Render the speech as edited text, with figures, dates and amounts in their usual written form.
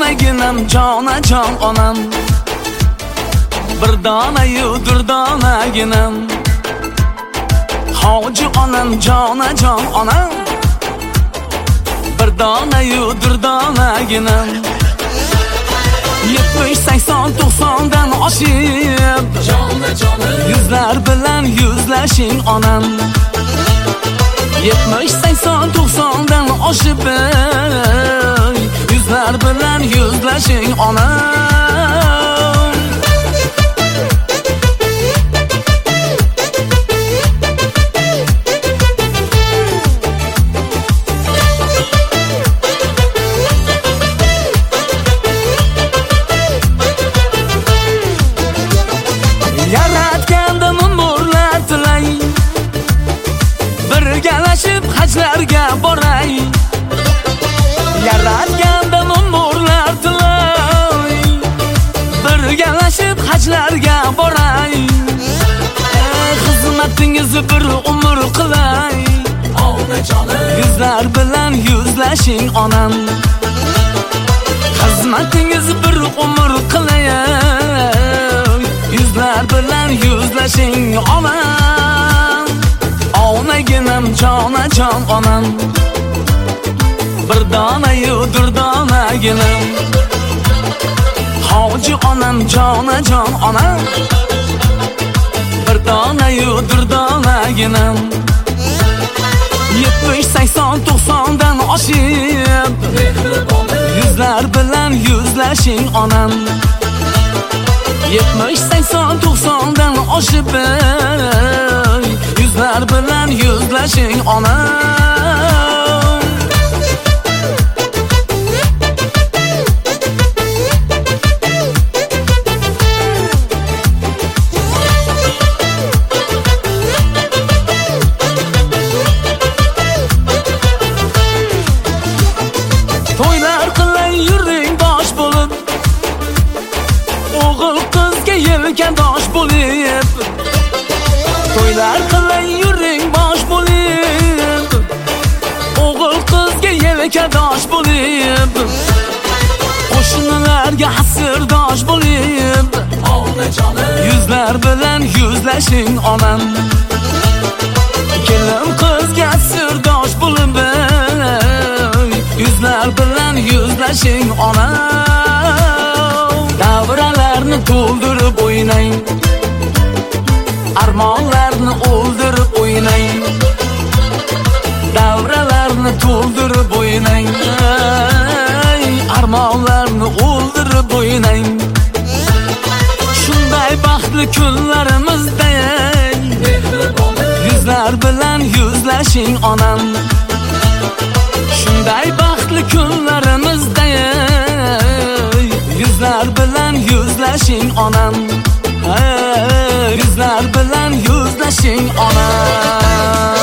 onaginam jonajon onam bir dona-yu durdonaginam hoji onam jonajon onam bir dona-yu durdonaginam 70-80-90dan oshib yuzlar bilan yuzlashing onam 70-80-90dan oshib yuzlar bilan yuzlashing onam yaratgandim umrlar tilay birgalashib hajlarga boray yaratgandim umrlar tilay birgalashib hajlarga boray xizmatingizni bir umr qilay onajonim yuzlar bilan yuzlashing onam xizmatingizni bir umr qilay yuzlar bilan yuzlashing onam onaginam jonajon onam bir dona-yu durdonaginam hoji onam jonajon onam bir dona-yu durdonaginam 70-80-90dan oshib yuzlar bilan yuzlashing onam 70-80-90dan oshib yuzlar bilan yuzlashing onam to'ylar qilay yuring bosh bo'lib o'g'il qizga yelkadosh bo'lib to'ylar qilay yuring bosh bo'lib o'g'il qizga yelkadosh bo'lib qo'shnilarga hasirdosh bo'lib onajonim yuzlar bilan yuzlashing onam kelin qizga hasirdosh bo'lib yuzlar bilan yuzlashing onam davralarni to'ldirib o'ynang armonlarni o'ldirib o'ynang davralarni to'ldirib o'ynang armonlarni o'ldirib o'ynang shunday baxtli kunlarimizda yuzlar bilan yuzlashing onam shunday baxtli kunlarimizda yuzlar bilan yuzlashing onam yuzlar bilan yuzlashing onam